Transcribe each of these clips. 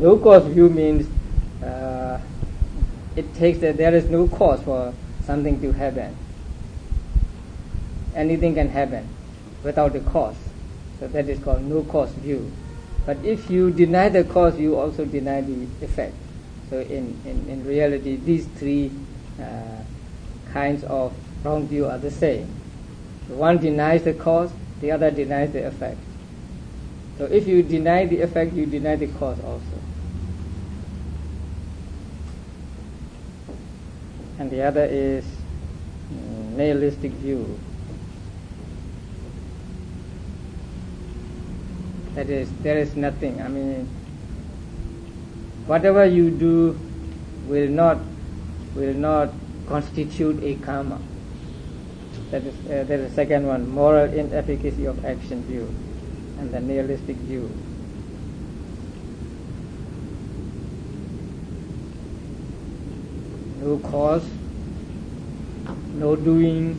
no cause view means it takes that there is no cause for something to happen. Anything can happen without a cause. So that is called no cause view. But if you deny the cause, you also deny the effect. So in reality, these three kinds of wrong view are the same. So one denies the cause, the other denies the effect. So if you deny the effect, you deny the cause also. And the other is nihilistic view. That is, there is nothing. I mean, whatever you do will not constitute a karma. That is the second one, moral inefficacy of action view, and the nihilistic view. No cause, no doing,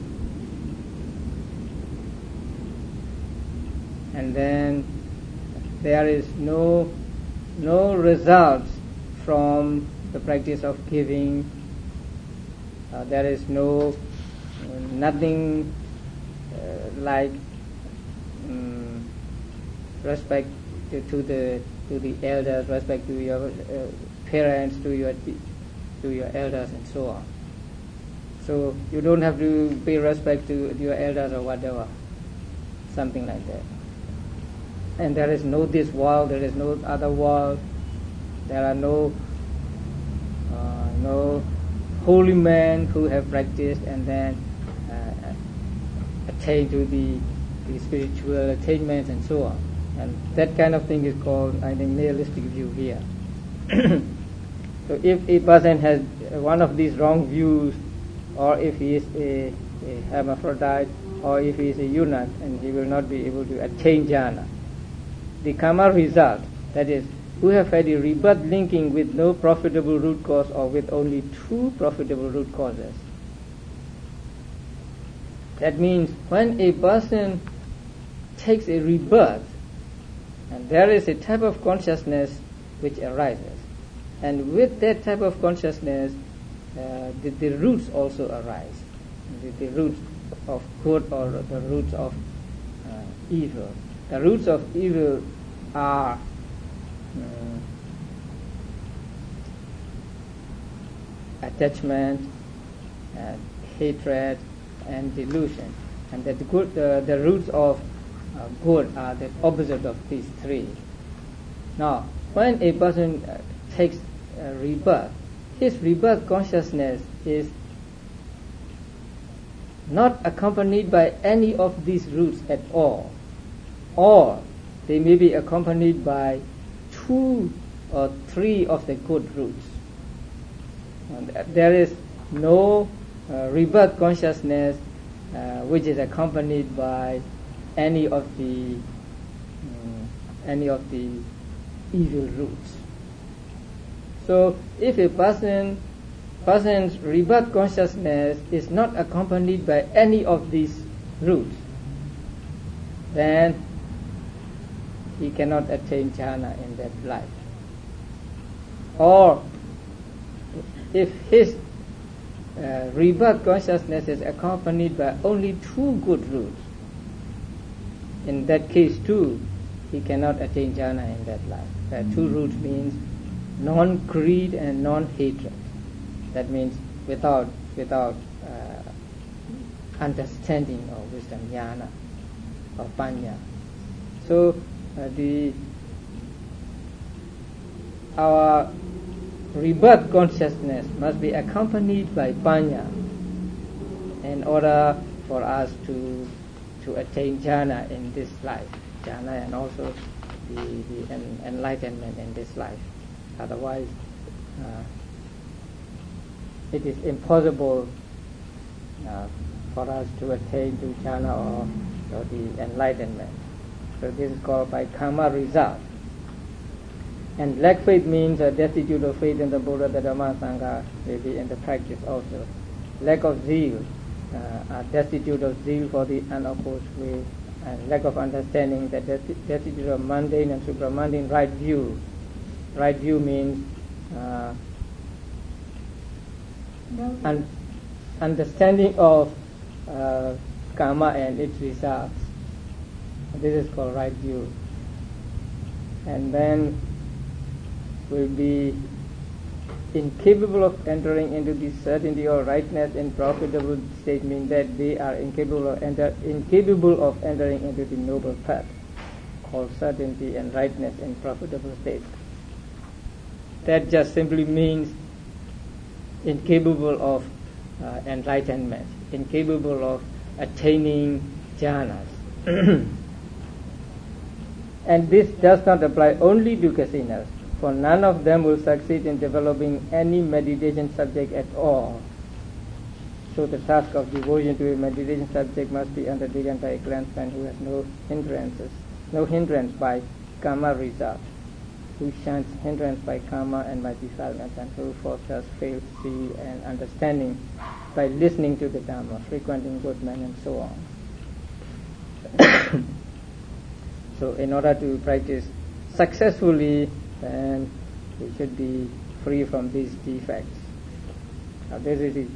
and then there is no results from the practice of giving. There is nothing like respect to the elders, respect to your parents, to your elders, and so on. So you don't have to pay respect to your elders or whatever, something like that. And there is no this world, there is no other world. There are no holy men who have practiced and then attain to the spiritual attainments and so on. And that kind of thing is called, I think, nihilistic view here. So if a person has one of these wrong views, or if he is a hermaphrodite, or if he is a eunuch, and he will not be able to attain jhana, the karma result, that is, who have had a rebirth linking with no profitable root cause or with only two profitable root causes. That means when a person takes a rebirth, and there is a type of consciousness which arises, and with that type of consciousness the roots also arise, the roots of good or the roots of evil. The roots of evil are attachment, hatred, and delusion. And that the roots of good are the opposite of these three. Now, when a person takes rebirth, his rebirth consciousness is not accompanied by any of these roots at all, or they may be accompanied by 2 or 3 of the good roots. And there is no rebirth consciousness which is accompanied by any of the evil roots. So if a person's rebirth consciousness is not accompanied by any of these roots, then he cannot attain jhana in that life. Or if his rebirth consciousness is accompanied by only 2 good roots, in that case too he cannot attain jhana in that life. 2 roots means non-greed and non-hatred. That means without understanding or wisdom, jnana or panya. So our rebirth consciousness must be accompanied by panya in order for us to attain jhana in this life, jhana and also the enlightenment in this life. Otherwise, it is impossible for us to attain to jhana or the enlightenment. So this is called by karma result. And lack faith means a destitute of faith in the Buddha, the Dhamma, Sangha, maybe in the practice also. Lack of zeal, destitute of zeal for the unopposed way, and lack of understanding, that destitute of mundane and supramundane right view. right view means understanding of karma and its results. This is called right view. And then will be incapable of entering into the certainty or rightness in profitable state, means that they are incapable of entering into the noble path called certainty and rightness in profitable state. That just simply means incapable of enlightenment, incapable of attaining jhanas. And this does not apply only to Kasinas, for none of them will succeed in developing any meditation subject at all. So the task of devotion to a meditation subject must be undertaken by a clansman who has no hindrance by karma result, who shuns hindrance by karma and by defilements, and who thus fails to see and understanding by listening to the Dhamma, frequenting good men, and so on. So in order to practice successfully, then we should be free from these defects. Now this is the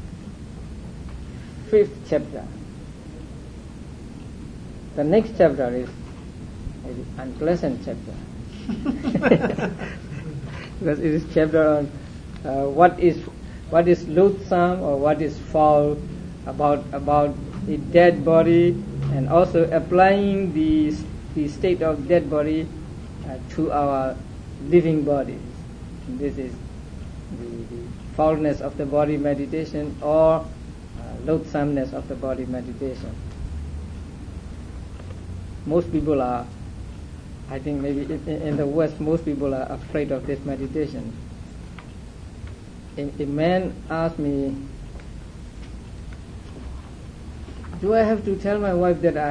5th chapter. The next chapter is an unpleasant chapter. Because it is chapter on what is loathsome or what is foul about a dead body, and also applying the state of dead body to our living bodies. This is the foulness of the body meditation, or loathsomeness of the body meditation. Most people are, I think maybe in the West, most people are afraid of this meditation. A man asked me, do I have to tell my wife that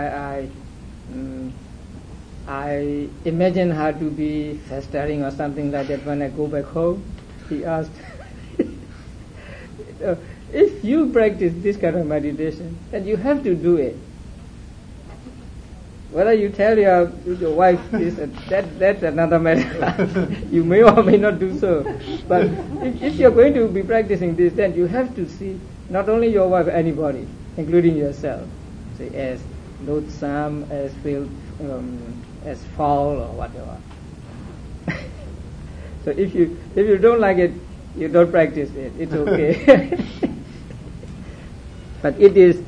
I imagine her to be festering or something like that when I go back home? He asked. If you practice this kind of meditation, then you have to do it. Whether you tell your wife this, that's another matter. You may or may not do so. But if you're going to be practicing this, then you have to see not only your wife, anybody, including yourself, say, as loathsome, as filth, as foul or whatever. So if you don't like it, you don't practice it. It's okay. But it is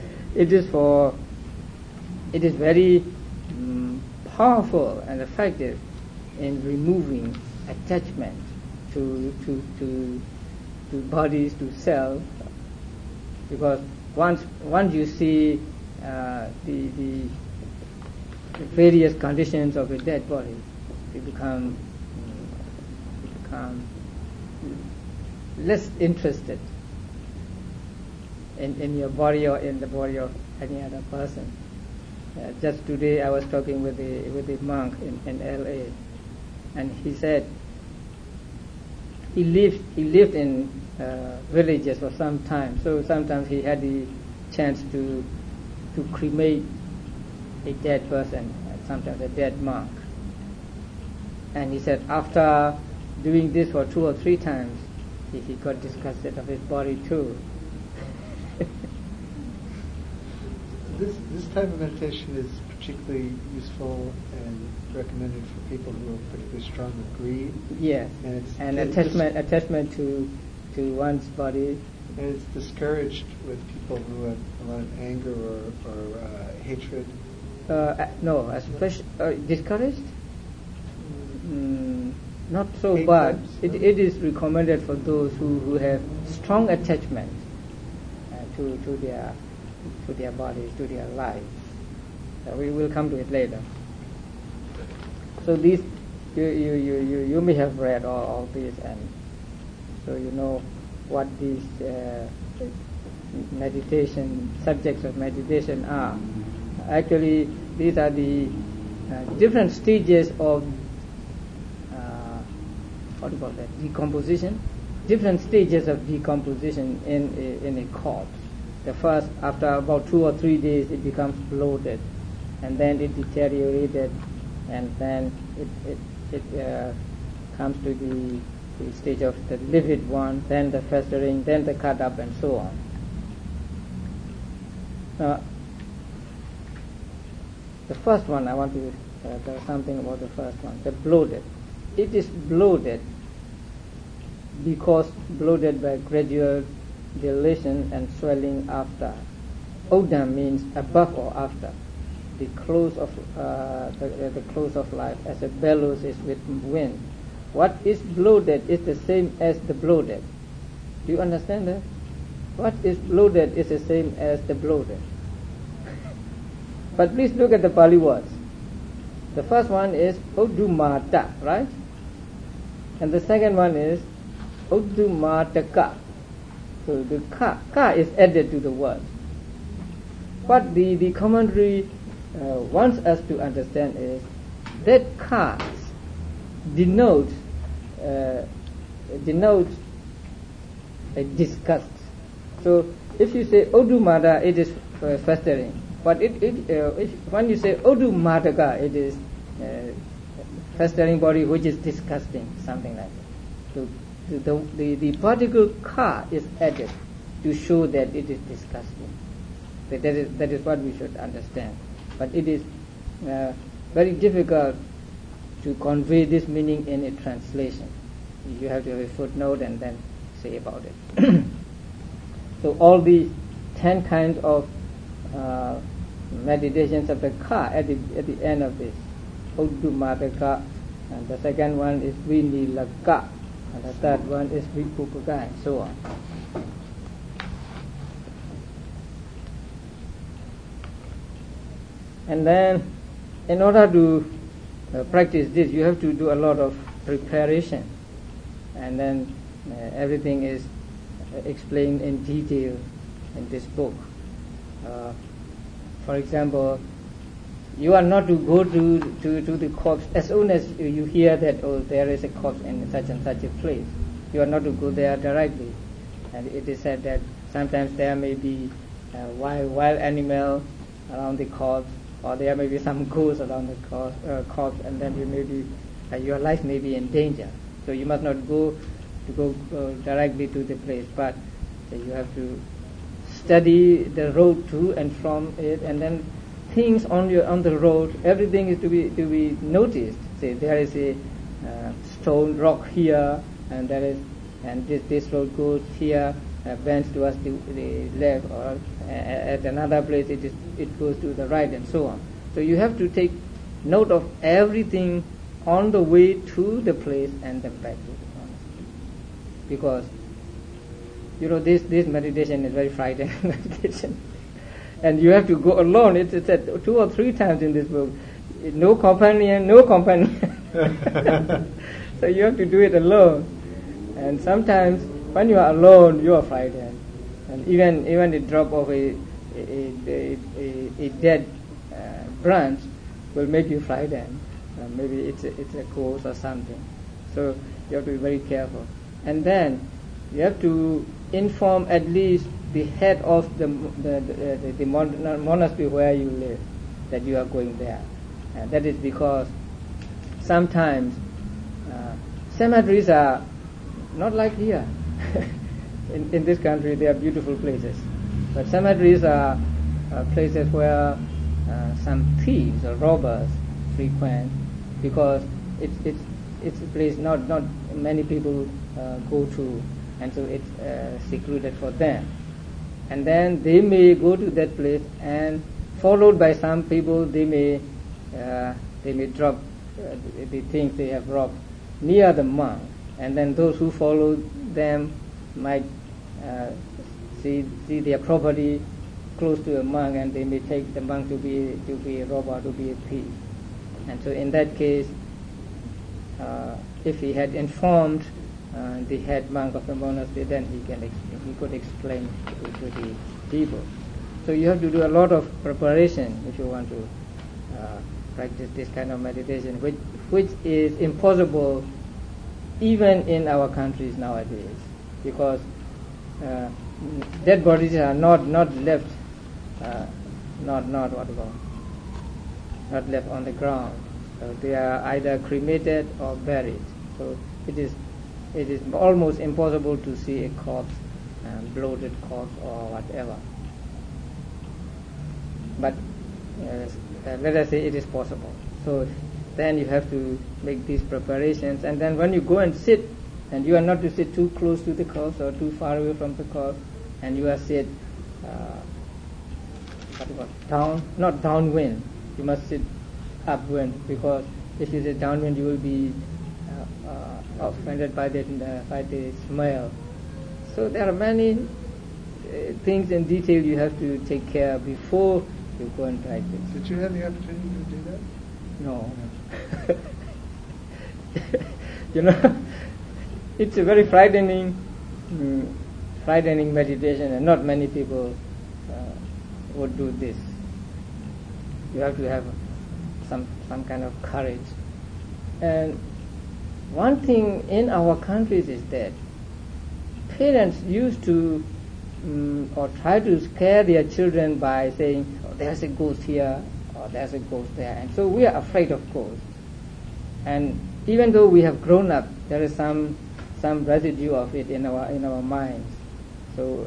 very powerful and effective in removing attachment to bodies, to self, because once you see the various conditions of a dead body, you become less interested in your body or in the body of any other person. Just today I was talking with a monk in L.A. and he said he lived in villages for some time, so sometimes he had the chance to cremate a dead person, sometimes a dead monk. And he said after doing this for 2 or 3 times, he got disgusted of his body too. This type of meditation is particularly useful and recommended for people who are particularly strong with greed. Yes, and attachment to one's body. And it's discouraged with people who have a lot of anger or hatred. No, especially discouraged. Not so bad. It is recommended for those who have strong attachment to their bodies, to their lives. We will come to it later. So these you may have read all this, and so you know what these meditation subjects of meditation are. Actually, these are the different stages of what do you call that? Decomposition. Different stages of decomposition in a corpse. The first, after about 2 or 3 days, it becomes bloated, and then it deteriorated, and then it comes to the stage of the livid one, then the festering, then the cut up, and so on. The first one, I want to tell something about the first one, the bloated. It is bloated because bloated by gradual dilation and swelling after. Odam means above or after. The close of the close of life, as a bellows is with wind. What is bloated is the same as the bloated. Do you understand that? What is bloated is the same as the bloated. But please look at the Pali words. The first one is Odumata, right? And the second one is Odumataka. So the ka is added to the word. What the commentary wants us to understand is that ka denotes a disgust. So if you say Odumata, it is festering. But when you say Odumataka, it is festering body which is disgusting, something like that. So the particle ka is added to show that it is disgusting. That is what we should understand. But it is very difficult to convey this meaning in a translation. You have to have a footnote and then say about it. So all the 10 kinds of meditations of the ka at the end of this, Oddumataka, and the second one is Vinilaka, and the third one is Vipupaka, and so on. And then, in order to practice this, you have to do a lot of preparation, and then everything is explained in detail in this book. For example, you are not to go to the corpse as soon as you hear that there is a corpse in such and such a place. You are not to go there directly. And it is said that sometimes there may be wild animal around the corpse, or there may be some ghosts around the corpse, and then your life may be in danger. So you must not go directly to the place, but you have to study the road to and from it, and then things on the road, everything is to be noticed. Say there is a stone rock here, and this road goes here, bends towards the left, or at another place it goes to the right, and so on. So you have to take note of everything on the way to the place and then back to the place, because this meditation is very frightening meditation, and you have to go alone. It's said 2 or 3 times in this book. No companion. So you have to do it alone, and sometimes when you are alone, you are frightened, and even the drop of a dead branch will make you frightened. Maybe it's a ghost or something. So you have to be very careful, and then you have to inform at least the head of the monastery where you live that you are going there. And that is because sometimes cemeteries are not like here. In this country there are beautiful places, but cemeteries are places where some thieves or robbers frequent, because it's a place not many people go to, and so it's secluded for them. And then they may go to that place, and followed by some people, they may drop the things they have robbed near the monk, and then those who follow them might see their property close to a monk, and they may take the monk to be a robber, to be a thief. And so in that case, if he had informed the head monk of the monastery, then he could explain to the people. So you have to do a lot of preparation if you want to practice this kind of meditation, which is impossible even in our countries nowadays, because dead bodies are not left not left on the ground. So they are either cremated or buried. So it is almost impossible to see a corpse, bloated corpse or whatever. But let us say it is possible. So then you have to make these preparations, and then when you go and sit, and you are not to sit too close to the corpse or too far away from the corpse, and you are sit not downwind. You must sit upwind, because if you sit downwind, you will be offended by the smell. So there are many things in detail you have to take care of before you go and practice. Did you have the opportunity to do that? No. You know, it's a very frightening meditation, and not many people would do this. You have to have some kind of courage. And one thing in our countries is that parents used to or try to scare their children by saying, oh, there's a ghost here or there's a ghost there, and so we are afraid of ghosts. And even though we have grown up, there is some residue of it in our minds. So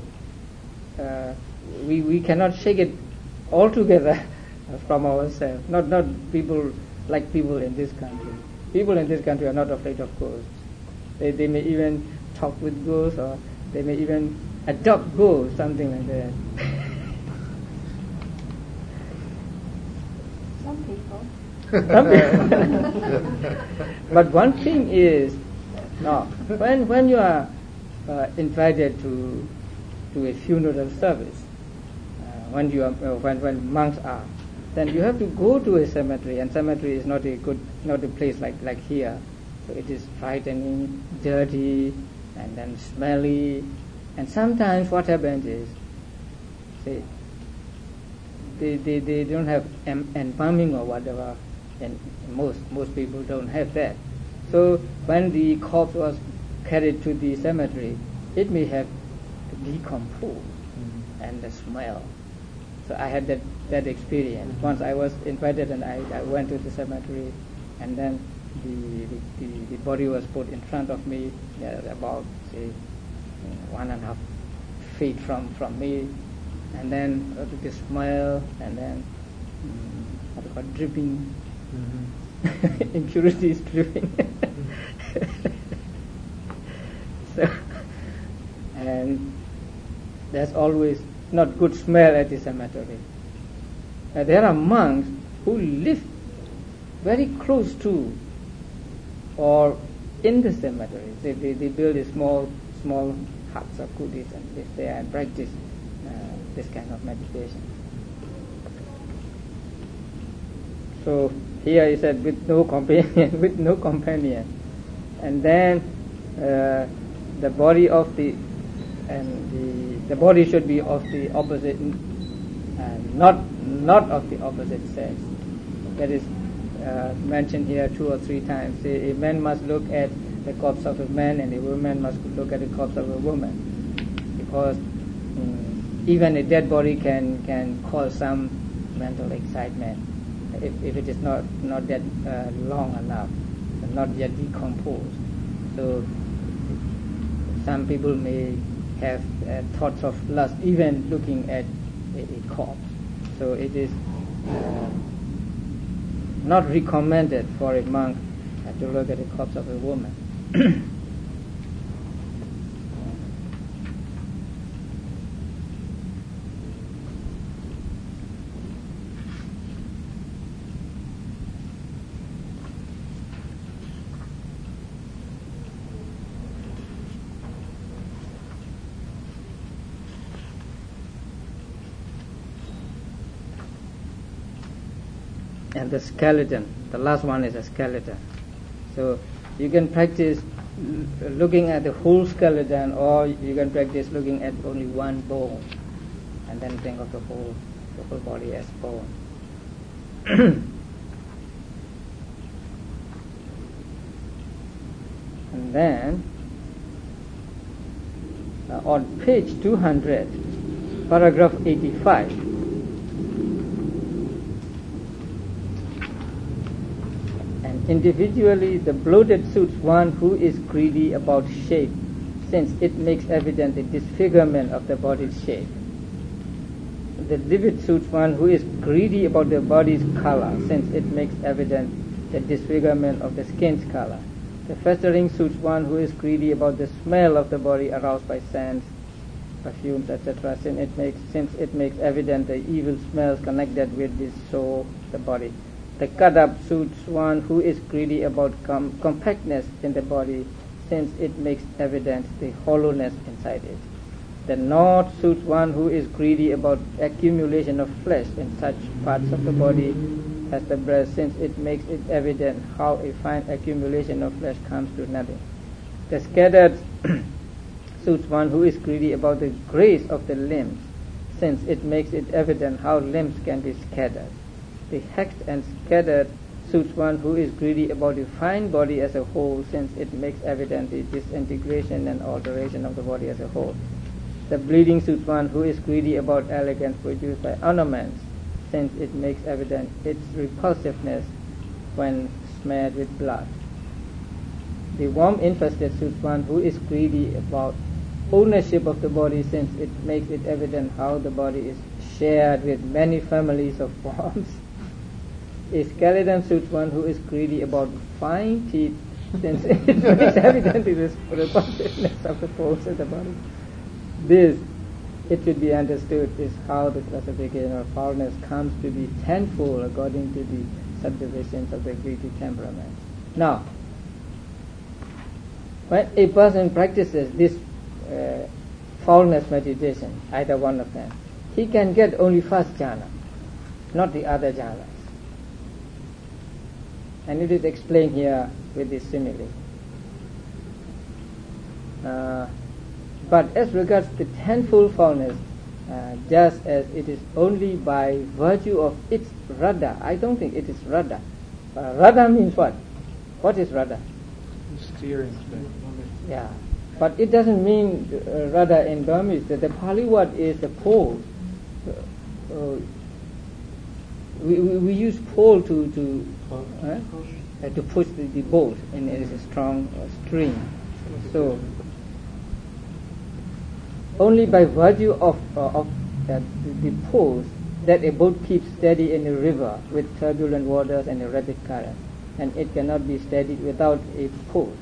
we cannot shake it altogether from ourselves. Not people like people in this country. People in this country are not afraid of ghosts. They may even talk with ghosts, or they may even adopt ghosts, something like that. Some people. But one thing is, no, when you are invited to a funeral service, when monks are, then you have to go to a cemetery, and cemetery is not a place like here. So it is frightening, dirty, and then smelly, and sometimes what happens is, say, they don't have embalming or whatever, and most people don't have that. So when the corpse was carried to the cemetery, it may have decomposed, and the smell. So I had that experience. Once I was invited, and I went to the cemetery, and then the body was put in front of me, about say 1.5 feet from me, and then the smell, and then dripping, impurities dripping. So, and there's always not good smell at the cemetery. There are monks who live very close to or in the cemetery. They build a small huts or kutis and live there and practice this kind of meditation. So here he said, with no companion, and then the body of the body should be of the opposite, not of the opposite sex. That is mentioned here 2 or 3 times. A man must look at the corpse of a man, and a woman must look at the corpse of a woman, because even a dead body can cause some mental excitement if it is not that long enough, not yet decomposed. So some people may have thoughts of lust even looking at a corpse. So it is not recommended for a monk to look at the corpse of a woman. And the skeleton, the last one is a skeleton. So you can practice looking at the whole skeleton, or you can practice looking at only one bone, and then think of the whole body as bone. And then on page 200, paragraph 85, Individually, the bloated suits one who is greedy about shape, since it makes evident the disfigurement of the body's shape. The livid suits one who is greedy about the body's color, since it makes evident the disfigurement of the skin's color. The festering suits one who is greedy about the smell of the body aroused by scents, perfumes, etc., since it makes evident the evil smells connected with this soul, the body. The cut up suits one who is greedy about compactness in the body, since it makes evident the hollowness inside it. The knot suits one who is greedy about accumulation of flesh in such parts of the body as the breast, since it makes it evident how a fine accumulation of flesh comes to nothing. The scattered suits one who is greedy about the grace of the limbs, since it makes it evident how limbs can be scattered. The hacked and scattered suits one who is greedy about the fine body as a whole, since it makes evident the disintegration and alteration of the body as a whole. The bleeding suits one who is greedy about elegance produced by ornaments, since it makes evident its repulsiveness when smeared with blood. The worm infested suits one who is greedy about ownership of the body, since it makes it evident how the body is shared with many families of worms. A skeleton suits one who is greedy about fine teeth, since it makes evident the repulsiveness of the bones of the body. This, it should be understood, is how the classification of foulness comes to be tenfold according to the subdivisions of the greedy temperament. Now, when a person practices this foulness meditation, either one of them, he can get only first jhana, not the other jhanas. And it is explained here with this simile. But as regards the tenfold foulness, just as it is only by virtue of its rada, I don't think it is rada. Rada means what? What is rada? Steering. Yeah, but it doesn't mean rada in Burmese. The Pali word is the pole. We use pole to push the boat, and it is a strong string. So only by virtue of the poles that a boat keeps steady in a river with turbulent waters and a rapid current, and it cannot be steadied without a pole.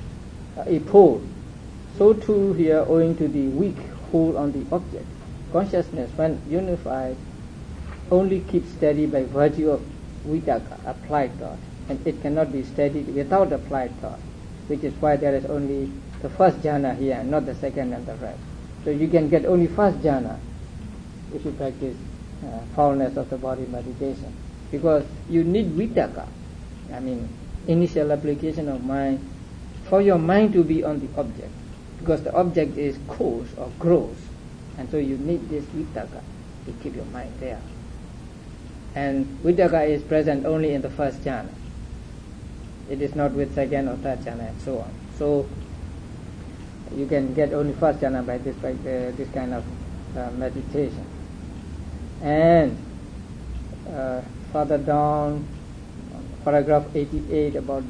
So too here, owing to the weak hold on the object, consciousness, when unified, only keeps steady by virtue of vitaka, applied thought, and it cannot be steadied without applied thought, which is why there is only the first jhana here, not the second and the rest. So you can get only first jhana if you practice foulness of the body meditation, because you need vitaka, initial application of mind, for your mind to be on the object, because the object is coarse or gross, and so you need this vitaka to keep your mind there. And vitaka is present only in the first jhana. It is not with second or third jhana and so on. So you can get only first jhana by this kind of meditation. And further down, paragraph 88, about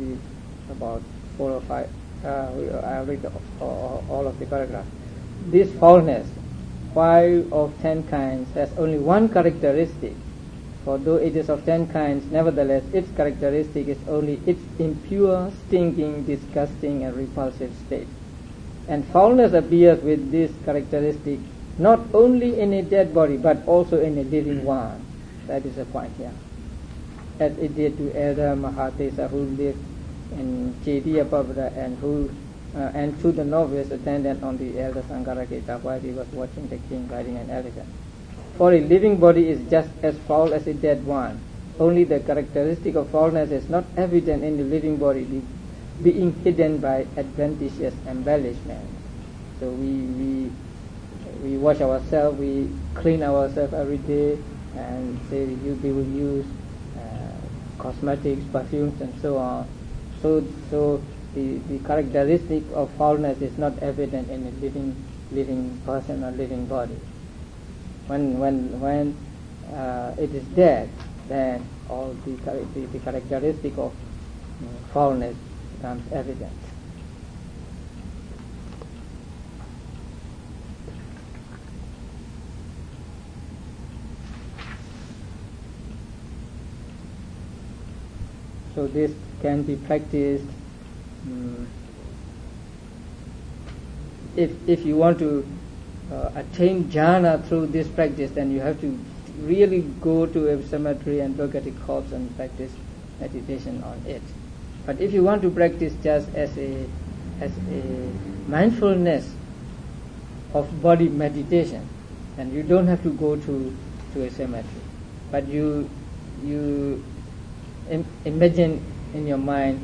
4 or 5, I'll read all of the paragraph. This foulness, 5 of 10 kinds, has only one characteristic, for though it is of 10 kinds, nevertheless its characteristic is only its impure, stinking, disgusting and repulsive state. And foulness appears with this characteristic not only in a dead body but also in a living one. That is the point here. As it did to Elder Mahatesa, who lived in Chediyapabra and to the novice attendant on the Elder Sankaraketa while he was watching the king riding an elephant. For a living body is just as foul as a dead one. Only the characteristic of foulness is not evident in the living body, being hidden by adventitious embellishment. So we wash ourselves, we clean ourselves every day, and say we will use cosmetics, perfumes, and so on. So the characteristic of foulness is not evident in a living person or living body. When it is dead, then all the characteristic of foulness becomes evident. So this can be practiced. If you want to attain jhana through this practice, then you have to really go to a cemetery and look at the corpse and practice meditation on it. But if you want to practice just as a mindfulness of body meditation, then you don't have to go to a cemetery. But you imagine in your mind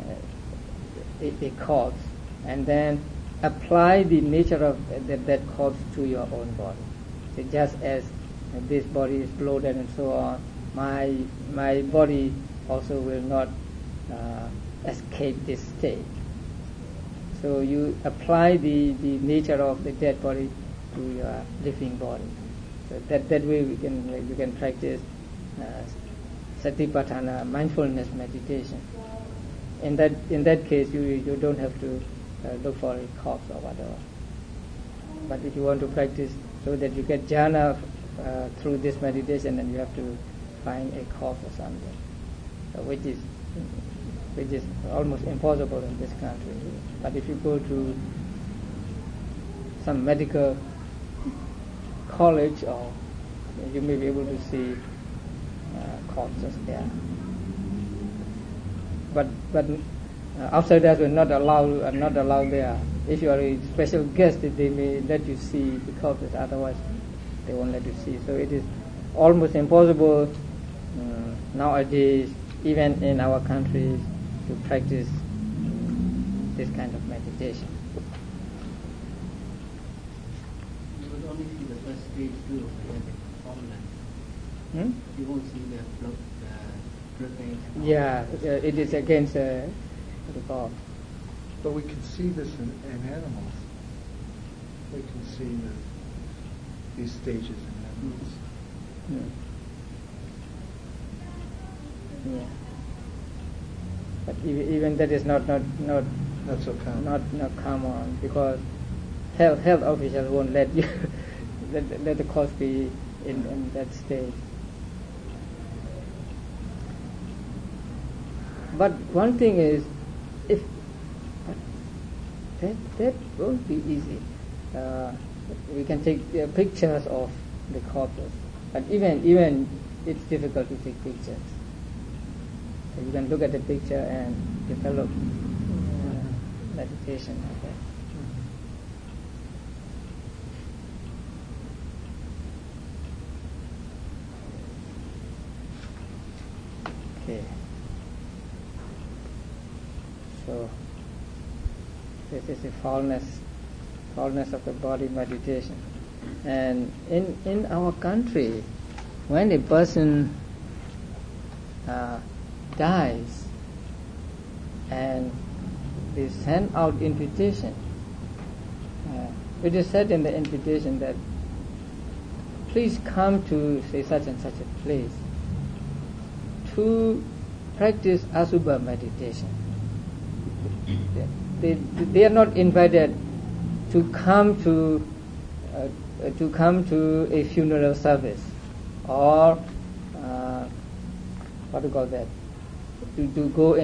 a corpse, and then apply the nature of that corpse to your own body. So just as this body is bloated and so on, my body also will not escape this state. So you apply the nature of the dead body to your living body. So that way you can practice Satipatthana, mindfulness meditation. In that case, you don't have to look for a corpse or whatever. But if you want to practice so that you get jhana through this meditation, then you have to find a corpse or something, which is almost impossible in this country. But if you go to some medical college, or you may be able to see corpses there. But outsiders are not allowed there. If you are a special guest, they may let you see the corpses. Otherwise, they won't let you see. So it is almost impossible nowadays, even in our countries, to practice this kind of meditation. You will only see the first stage too, and the formula. You won't see the blood things. Yeah, it is against the God. But we can see this in animals. We can see these stages in animals. Yeah. But even that is not so common. Not common, because health officials won't let you let the corpse be in that state. But one thing is, that won't be easy. We can take pictures of the corpses, but even it's difficult to take pictures. So you can look at the picture and develop meditation like that. Okay. So this is the foulness of the body meditation. And in our country, when a person dies and they send out invitation, it is said in the invitation that please come to say such and such a place to practice Asubha meditation. They are not invited to come to a funeral service, or what do you call that? To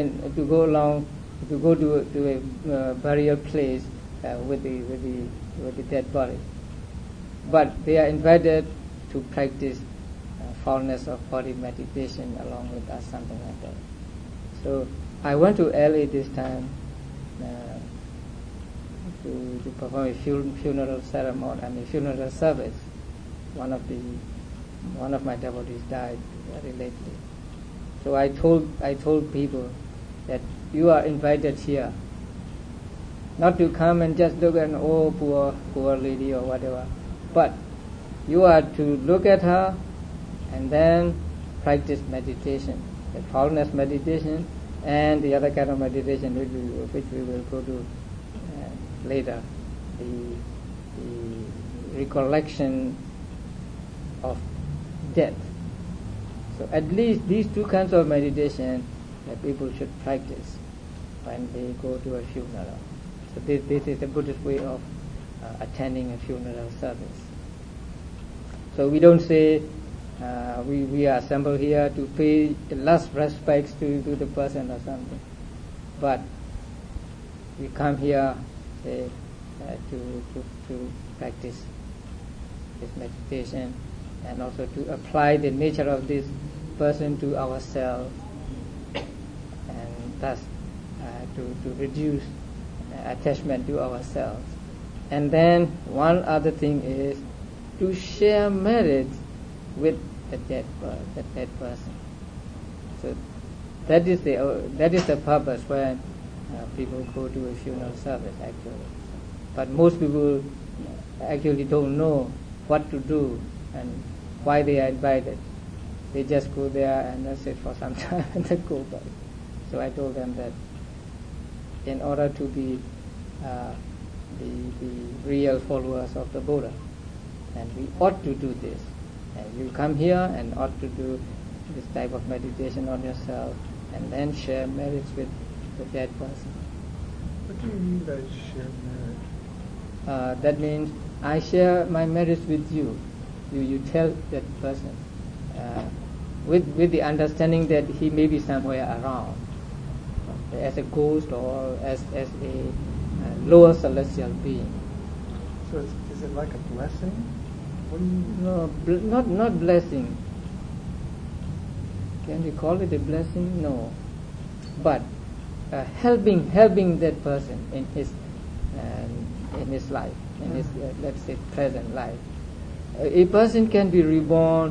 go to a burial place with the dead body. But they are invited to practice foulness of body meditation along with us, something like that. So I went to LA this time to perform a funeral ceremony, funeral service. One of my devotees died very lately. So I told people that you are invited here, not to come and just look at poor lady or whatever, but you are to look at her and then practice meditation, the foulness meditation, and the other kind of meditation which we will go to later, the recollection of death. So at least these two kinds of meditation that people should practice when they go to a funeral. So this is the Buddhist way of attending a funeral service. So we don't say we are assembled here to pay the last respects to the person or something, but we come here to practice this meditation and also to apply the nature of this person to ourselves, and thus to reduce attachment to ourselves. And then one other thing is to share merit with the dead person. So that is the purpose when people go to a funeral service actually. But most people actually don't know what to do and why they are invited. They just go there and that's it for some time and then go back. So I told them that in order to be the real followers of the Buddha, and we ought to do this. And you come here and ought to do this type of meditation on yourself and then share merits with the dead person. What do you mean by share merit? That means I share my merits with you. You tell that person with the understanding that he may be somewhere around as a ghost or as a lower celestial being. So is it like a blessing? What do you mean? No, not blessing. Can we call it a blessing? No, but helping that person in his life, in his let's say present life. A person can be reborn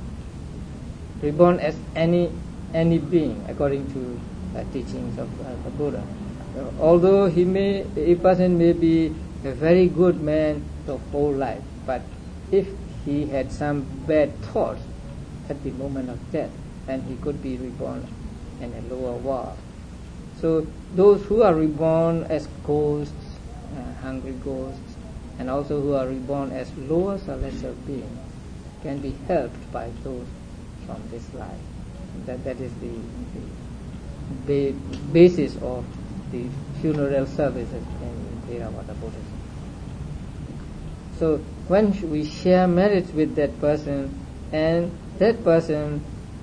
as any being according to teachings of the Buddha. Although a person may be a very good man of whole life, but if he had some bad thoughts at the moment of death, then he could be reborn in a lower world. So those who are reborn as ghosts, hungry ghosts, and also who are reborn as lower celestial beings can be helped by those from this life. That is the basis of the funeral services in Theravada Buddhism. So when we share merits with that person, and that person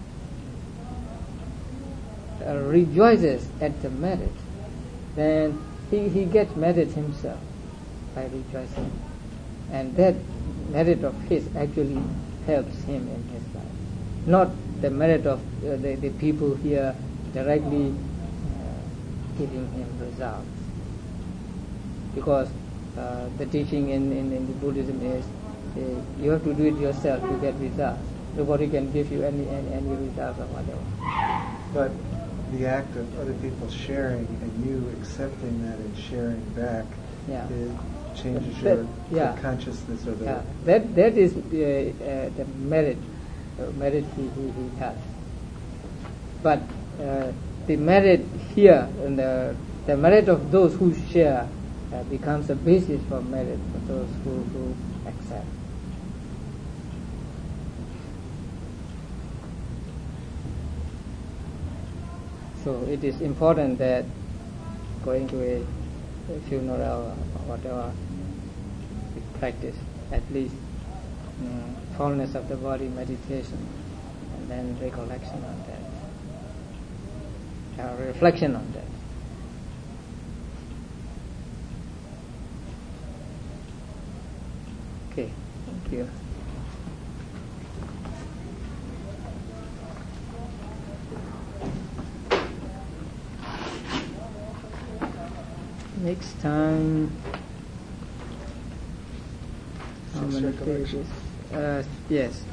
rejoices at the merit, then he gets merit himself by rejoicing, and that merit of his actually helps him in his life, not the merit of the people here directly giving him results. Because the teaching in the Buddhism is you have to do it yourself to get results. Nobody can give you any results or whatever. But the act of other people sharing and you accepting that and sharing back, it changes your consciousness of the... That is the merit he has. But the merit here, and the merit of those who share becomes a basis for merit for those who accept. So it is important that going to a funeral or whatever, we practice at least fullness of the body meditation, and then recollection on that, reflection on that. Okay, thank you. Next time, how many pages? Yes.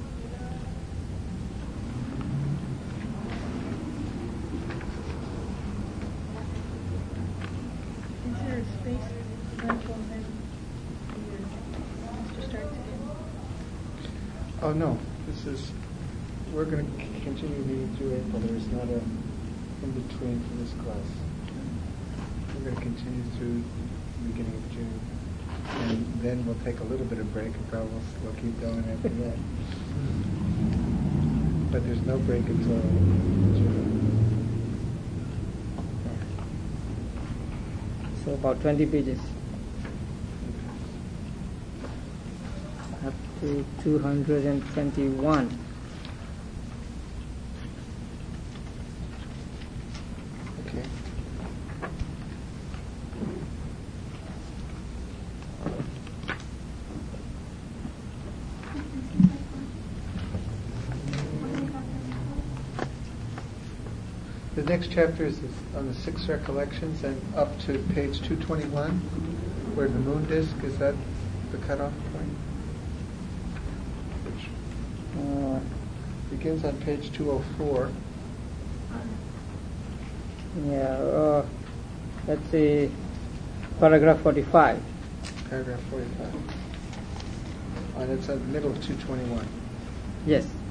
Is there a space rental then Mr. starts again? Oh no, we're going to continue meeting through April. There's not a in between for this class. We're going to continue through the beginning of June. And then we'll take a little bit of break and probably we'll keep going after that. But there's no break until June. So about 20 pages. Up to 221. Okay. The next chapter is on the 6 recollections and up to page 221, where the moon disk, is that the cutoff point? Which begins on page 204. Yeah, let's see, paragraph 45. Paragraph 45. And it's at the middle of 221. Yes.